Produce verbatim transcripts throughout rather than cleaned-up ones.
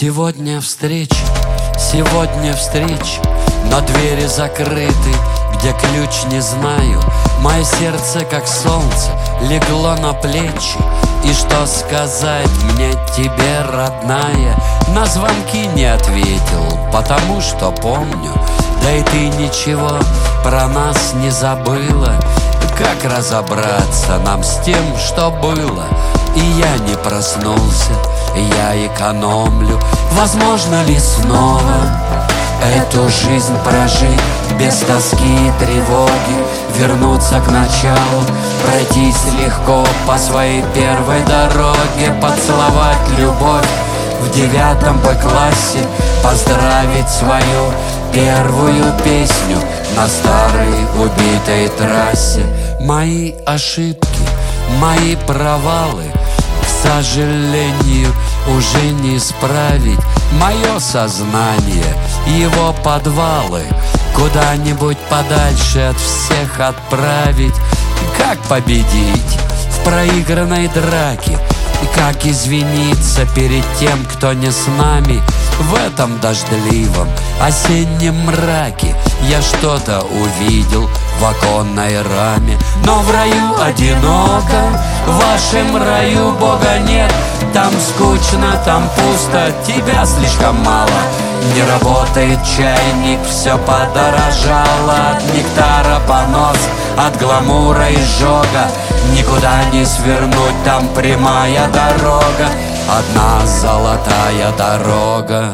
Сегодня встреча, сегодня встреча, но двери закрыты, где ключ не знаю. Мое сердце, как солнце, легло на плечи. И что сказать мне тебе, родная? На звонки не ответил, потому что помню. Да и ты ничего про нас не забыла. Как разобраться нам с тем, что было? И я не проснулся, я экономлю. Возможно ли снова эту жизнь прожить без тоски и тревоги, вернуться к началу, пройтись легко по своей первой дороге, поцеловать любовь в девятом Б-классе, поздравить свою первую песню на старой убитой трассе. Мои ошибки, мои провалы, к сожалению, уже не исправить. Мое сознание, его подвалы куда-нибудь подальше от всех отправить. Как победить в проигранной драке? Как извиниться перед тем, кто не с нами? В этом дождливом осеннем мраке я что-то увидел в оконной раме. Но в раю одиноко, в вашем раю Бога нет. Там скучно, там пусто, тебя слишком мало. Не работает чайник, все подорожало. От нектара понос, от гламура изжога. Никуда не свернуть, там прямая дорога, одна золотая дорога.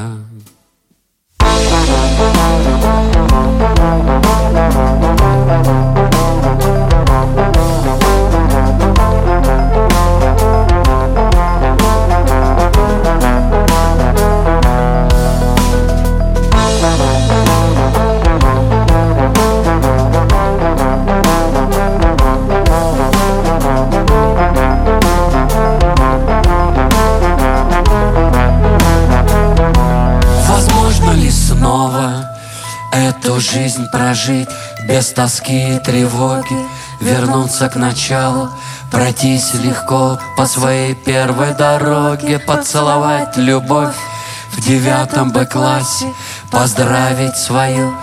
Эту жизнь прожить без тоски и тревоги, вернуться к началу, пройтись легко по своей первой дороге, поцеловать любовь в девятом Б-классе, поздравить свою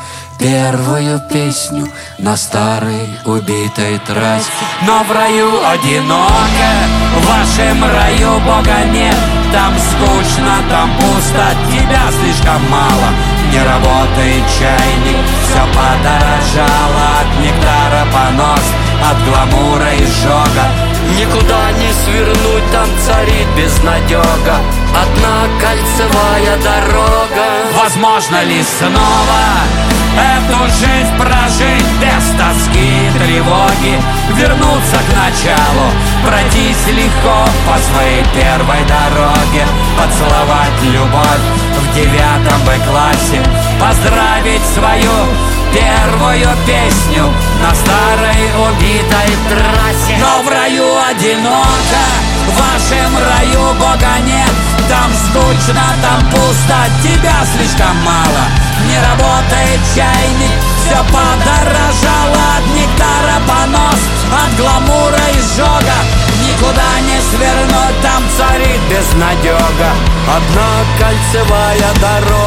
первую песню на старой убитой трассе. Но в раю одиноко, в вашем раю Бога нет. Там скучно, там пусто, тебя слишком мало. Не работает чайник, все подорожало. От нектара понос, от гламура изжога. Никуда не свернуть, там царит безнадега. Одна кольцевая дорога. Возможно ли снова эту жизнь прожить без тоски и тревоги, вернуться к началу, пройтись легко по своей первой дороге, поцеловать любовь в девятом Б-классе, поздравить свою первую песню на старой убитой трассе. Но в раю одиноко, в вашем раю Бога нет. Там скучно, там пусто, тебя слишком мало. Не работает чайник, все подорожало. От нектара понос, от гламура изжога. Никуда не свернуть, там царит безнадега. Одна кольцевая дорога.